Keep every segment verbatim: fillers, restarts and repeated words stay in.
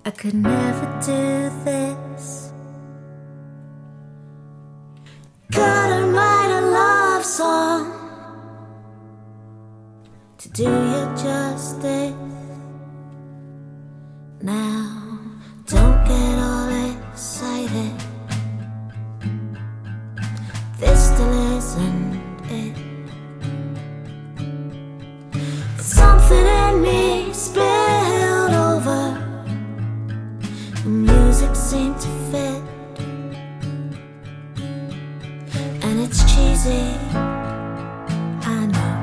I could never do this. Gotta write a love song to do you justice. Now, don't get all excited. This still isn't it. Something in me spilled over. The music seemed to fit, and it's cheesy, I know,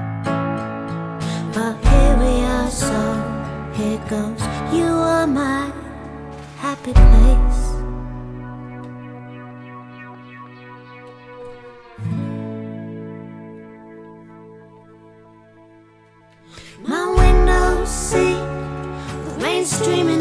but here we are, so here goes. You are my happy place. My window seat, the rain streaming